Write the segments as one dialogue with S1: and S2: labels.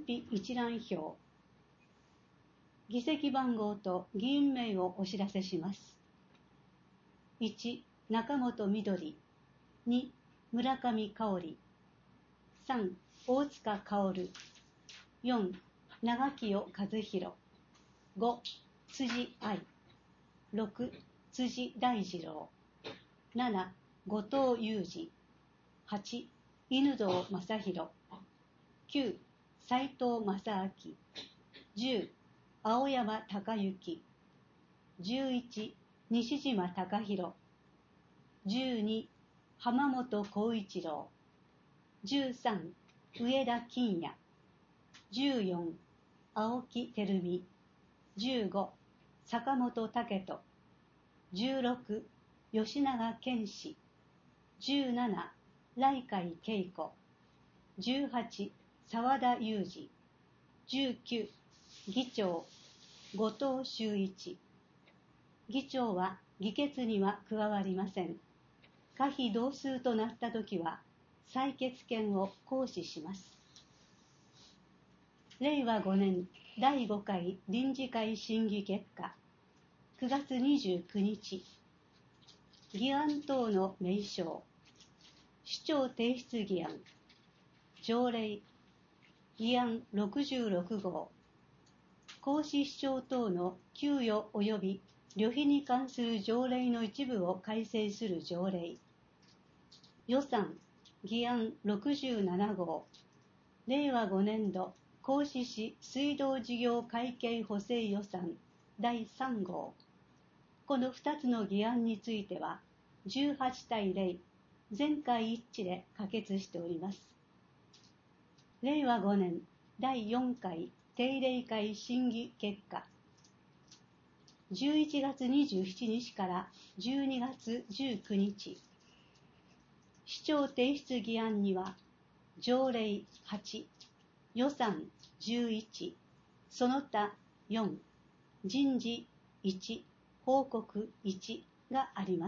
S1: 費一覧表。議席番号と議員名をお知らせします。1、中本みどり。2、村上香織。3、大塚薫。4、長清和弘。5、辻愛。6、辻大二郎。7、後藤祐二。8、犬堂正弘。9、斉藤正明。10、青山隆之。11、西島隆弘。12、浜本浩一郎。13、上田金也。14、青木照美。15、坂本武人。16、吉永健志。17、来海恵子。18、沢田裕二。19、議長、後藤修一。議長は議決には加わりません。可否同数となったときは、採決権を行使します。令和5年第5回臨時会審議結果。9月29日。議案等の名称。首長提出議案。条例。議案66号。皇嗣首長等の給与及び旅費に関する条例の一部を改正する条例。予算。議案67号。令和5年度皇嗣市水道事業会計補正予算第3号。この2つの議案については、18対0、全会一致で可決しております。令和5年第4回定例会審議結果。11月27日から12月19日。首長提出議案には、条例8、予算11、その他4、人事1、報告1があります。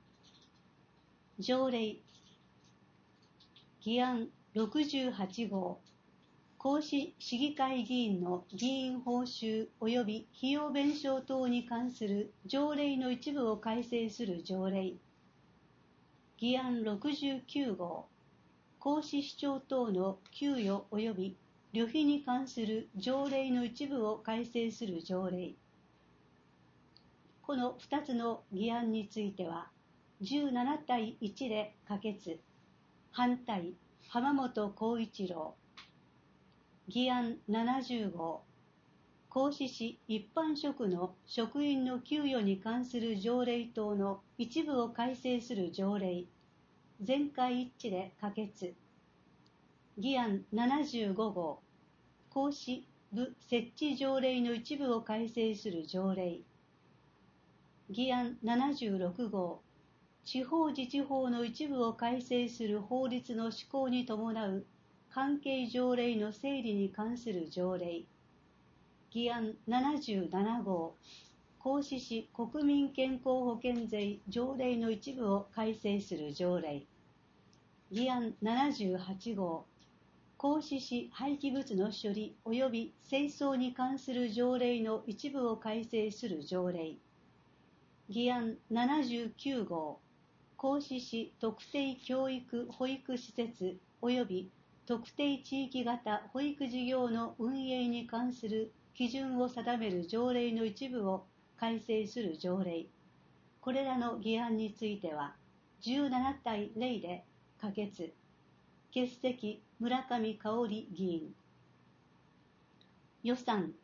S1: 条例。議案68号。皇嗣市議会議員の議員報酬及び費用弁償等に関する条例の一部を改正する条例。議案69号。皇嗣首長等の給与及び旅費に関する条例の一部を改正する条例。この2つの議案については、17対1で可決。反対、浜本浩一郎。議案70号。皇嗣市一般職の職員の給与に関する条例等の一部を改正する条例。全会一致で可決。議案75号。皇嗣部設置条例の一部を改正する条例。議案76号。地方自治法の一部を改正する法律の施行に伴う関係条例の整理に関する条例。議案77号。皇嗣市国民健康保険税条例の一部を改正する条例。議案78号。皇嗣市廃棄物の処理及び清掃に関する条例の一部を改正する条例。議案79号。皇嗣市特定教育保育施設及び特定地域型保育事業の運営に関する基準を定める条例の一部を改正する条例。これらの議案については、17対0で可決。欠席、村上香織議員。予算。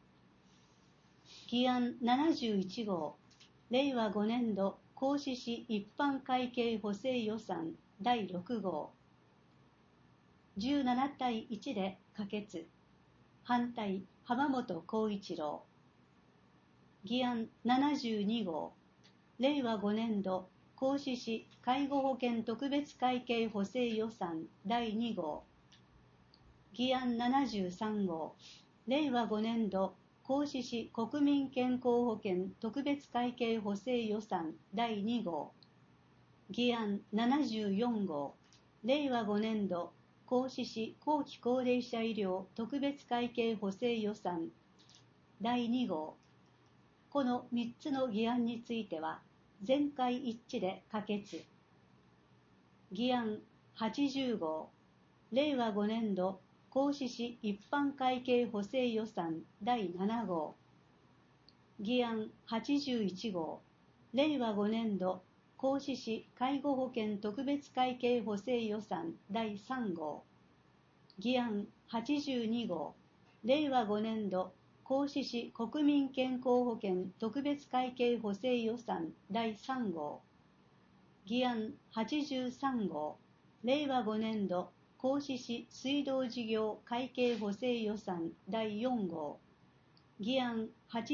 S1: 議案71号。令和5年度皇嗣市一般会計補正予算第6号。17対1で可決。反対、浜本浩一郎。議案72号。令和5年度皇嗣市介護保険特別会計補正予算第2号。議案73号。令和5年度皇嗣市国民健康保険特別会計補正予算第2号。議案74号。令和5年度皇嗣市後期高齢者医療特別会計補正予算第2号。この3つの議案については全会一致で可決。議案80号。令和5年度皇嗣市一般会計補正予算第7号。議案81号。令和5年度皇嗣市介護保険特別会計補正予算第3号。議案82号。令和5年度皇嗣市国民健康保険特別会計補正予算第3号。議案83号。令和5年度皇嗣市水道事業会計補正予算第4号。議案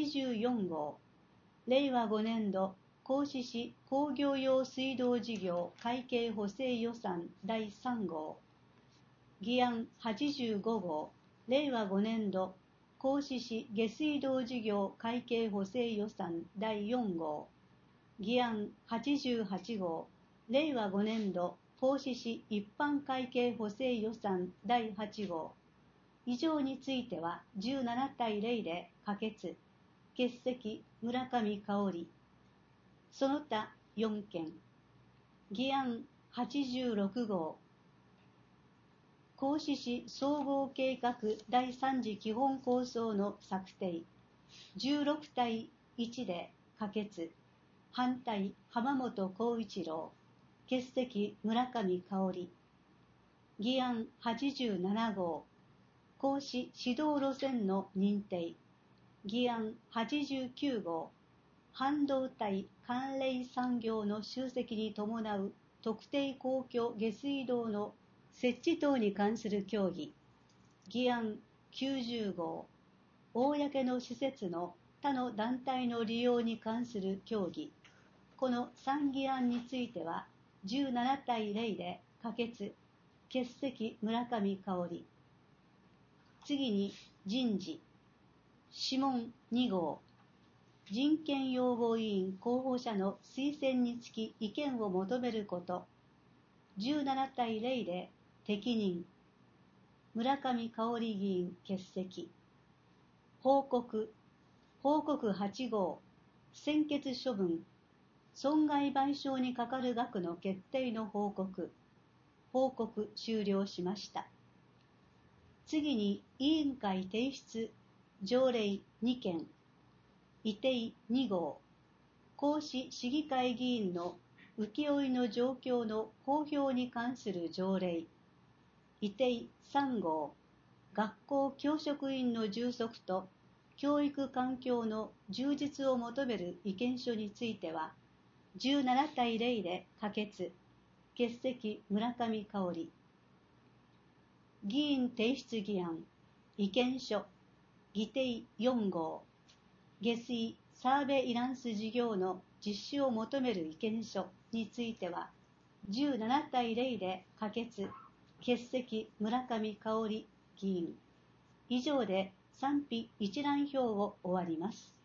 S1: 84号。令和5年度皇嗣市工業用水道事業会計補正予算第3号。議案85号。令和5年度皇嗣市下水道事業会計補正予算第4号。議案88号。令和5年度皇嗣市一般会計補正予算第8号。以上については17対0で可決。欠席村上香織。その他4件。議案86号。皇嗣市総合計画第3次基本構想の策定。16対1で可決。反対浜本浩一郎。欠席村上香織。議案87号。皇嗣指導路線の認定。議案89号。半導体関連産業の集積に伴う特定公共下水道の設置等に関する協議。議案90号。公の施設の他の団体の利用に関する協議。この3議案については17対0で可決。欠席村上香織。次に人事。諮問2号。人権擁護委員候補者の推薦につき意見を求めること。17対0で適任。村上香織議員欠席。報告8号。専決処分。損害賠償にかかる額の決定の報告。報告終了しました。次に委員会提出条例2件。議定2号。皇嗣市議会議員の請負の状況の公表に関する条例。議定3号。学校教職員の充足と教育環境の充実を求める意見書については17対0で可決。欠席村上香織。議員提出議案。意見書。議定4号。下水サーベイランス事業の実施を求める意見書については17対0で可決。欠席村上香織議員。以上で賛否一覧表を終わります。